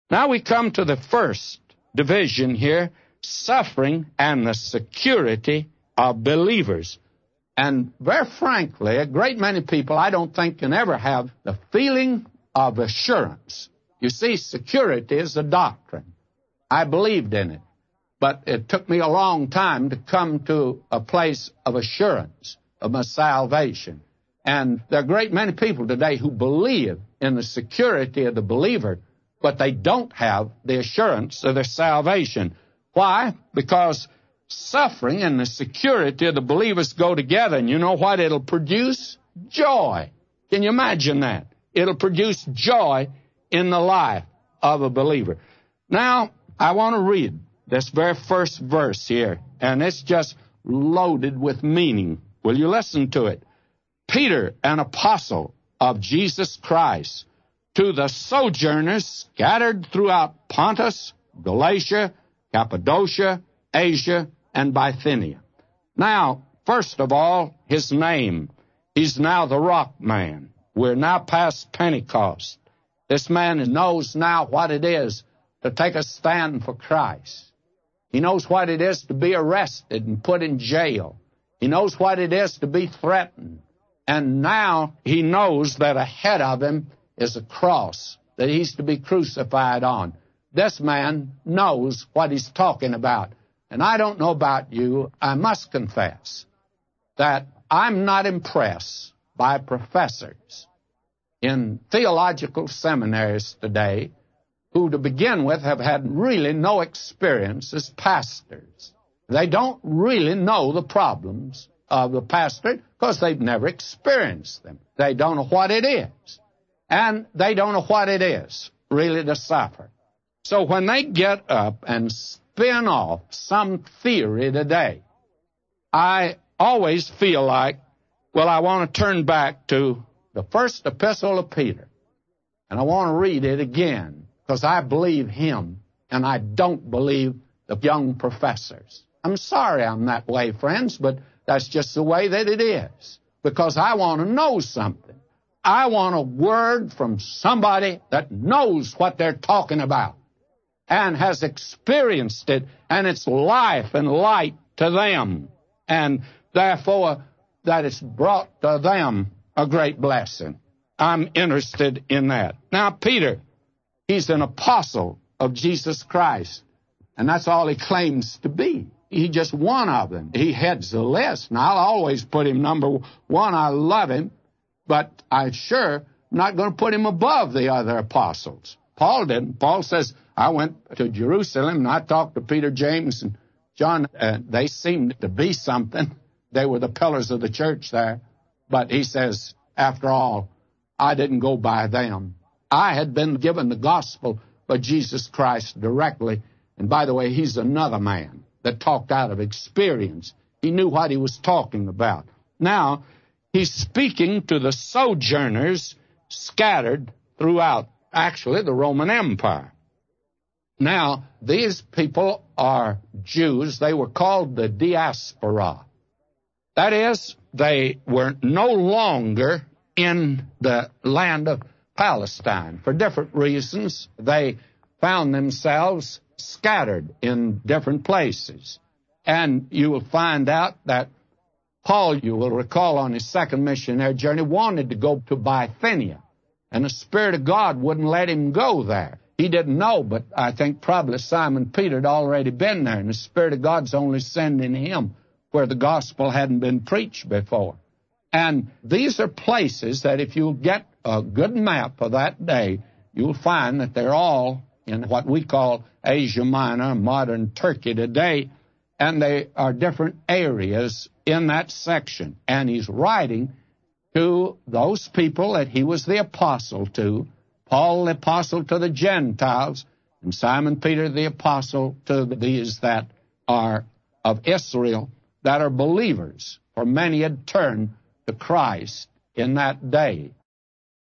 Now we come to the first division here, suffering and the security of believers. And very frankly, a great many people I don't think can ever have the feeling of assurance. You see, security is a doctrine. I believed in it, but it took me a long time to come to a place of assurance of my salvation. And there are a great many people today who believe in the security of the believer, but they don't have the assurance of their salvation. Why? Because suffering and the security of the believers go together. And you know what it'll produce? Joy. Can you imagine that? It'll produce joy in the life of a believer. Now, I want to read this very first verse here, and it's just loaded with meaning. Will you listen to it? Peter, an apostle of Jesus Christ, to the sojourners scattered throughout Pontus, Galatia, Cappadocia, Asia, and Bithynia. Now, first of all, his name. He's now the Rock Man. We're now past Pentecost. This man knows now what it is to take a stand for Christ. He knows what it is to be arrested and put in jail. He knows what it is to be threatened. And now he knows that ahead of him is a cross that he's to be crucified on. This man knows what he's talking about. And I don't know about you, I must confess that I'm not impressed by professors in theological seminaries today who, to begin with, have had really no experience as pastors. They don't really know the problems of the pastorate because they've never experienced them. They don't know what it is. And they don't know what it is really to suffer. So when they get up and spin off some theory today, I always feel like, well, I want to turn back to the first epistle of Peter. And I want to read it again because I believe him and I don't believe the young professors. I'm sorry I'm that way, friends, but that's just the way that it is. Because I want to know something. I want a word from somebody that knows what they're talking about and has experienced it, and it's life and light to them, and therefore that it's brought to them a great blessing. I'm interested in that. Now, Peter, he's an apostle of Jesus Christ, and that's all he claims to be. He's just one of them. He heads the list, and I'll always put him number one. I love him, but I'm sure not going to put him above the other apostles. Paul didn't. Paul says, I went to Jerusalem, and I talked to Peter, James, and John. They seemed to be something. They were the pillars of the church there. But he says, after all, I didn't go by them. I had been given the gospel by Jesus Christ directly. And by the way, he's another man that talked out of experience. He knew what he was talking about. Now, he's speaking to the sojourners scattered throughout, actually, the Roman Empire. Now, these people are Jews. They were called the diaspora. That is, they were no longer in the land of Palestine. For different reasons, they found themselves scattered in different places. And you will find out that Paul, you will recall on his second missionary journey, wanted to go to Bithynia. And the Spirit of God wouldn't let him go there. He didn't know, but I think probably Simon Peter had already been there, and the Spirit of God's only sending him where the gospel hadn't been preached before. And these are places that if you'll get a good map of that day, you'll find that they're all in what we call Asia Minor, modern Turkey today, and they are different areas in that section. And he's writing to those people that he was the apostle to, Paul the apostle to the Gentiles, and Simon Peter the apostle to these that are of Israel, that are believers, for many had turned to Christ in that day.